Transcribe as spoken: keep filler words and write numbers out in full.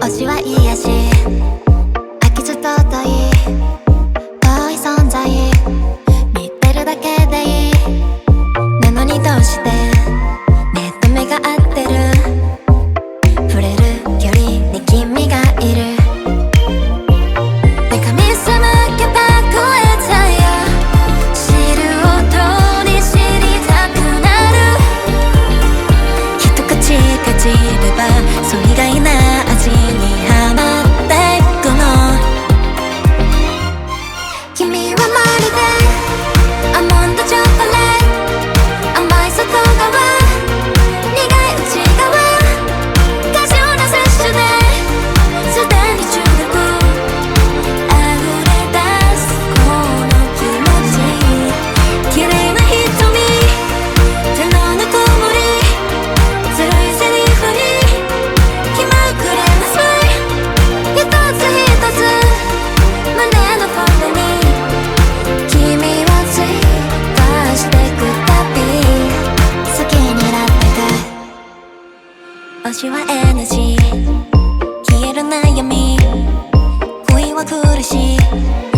推しは癒し飽きず尊い遠い存在見てるだけでいいなのにどうして目と目が合ってる触れる距離に君がいる目が見せ向けば超えたよ知る音に知りたくなる一口かじればそう意外な味にハマっていくの君はまるでアーモンドチョコレート甘い外側苦い内側過剰な摂取ですでに中毒溢れ出すこの気持ち綺麗な瞳手のぬくもりずるいセリフに気まぐれなスマイル一つ一つ胸の骨に君を追加してくたび好きになってく推しはエナジー消える悩み恋は苦しい